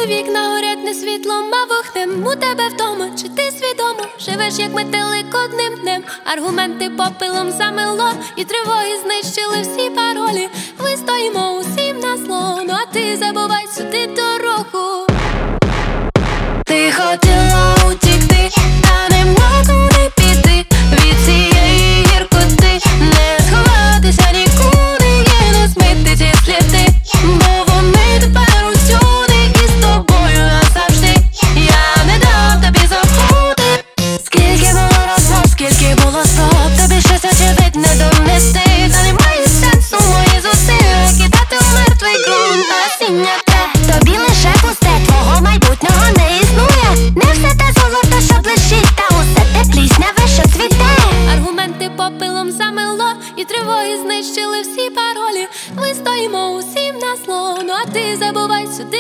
вікна горять не світлом, а вогнем. У тебе вдома, чи ти свідомо живеш, як метелик одним днем? Аргументи попелом замело, і тривоги знищили всі паролі. Вистоїмо усім на зло, ну а ти забувай сюди дорогу. Ти хотіла утікти, та нема куди піти. Від цієї гіркоти не сховатися нікуди, є не змити ці сліди, бо вони тепер усюди, і з тобою назавжди. Я не дам тобі забути. Скільки було розмов, скільки було спроб тобі щось очевидне донести, та немає сенсу мої зусилля кидати у мертвий ґрунт насіння те. Тобі лише пусте, твого майбутнього не існує. Не все те золото, що блищить, та усе те плісняве, що цвіте. Аргументи попелом замело, і тривоги знищили всі паролі. Вистоїмо усім на зло, ну а ти забувай сюди